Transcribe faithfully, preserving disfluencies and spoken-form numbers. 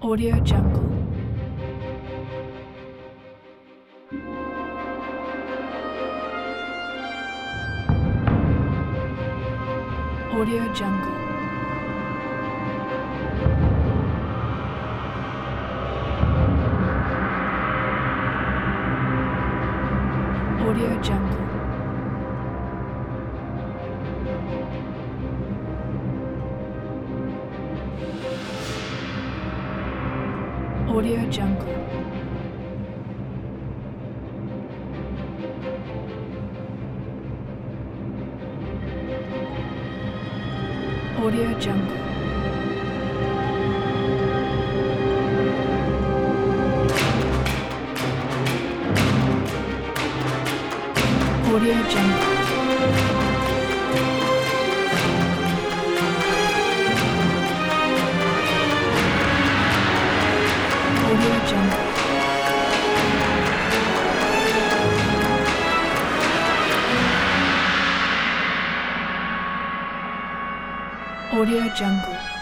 Audio Jungle. Audio Jungle. Audio Jungle. Audio Jungle. Audio Jungle. Audio Jungle. Audio Jungle. Audio Jungle.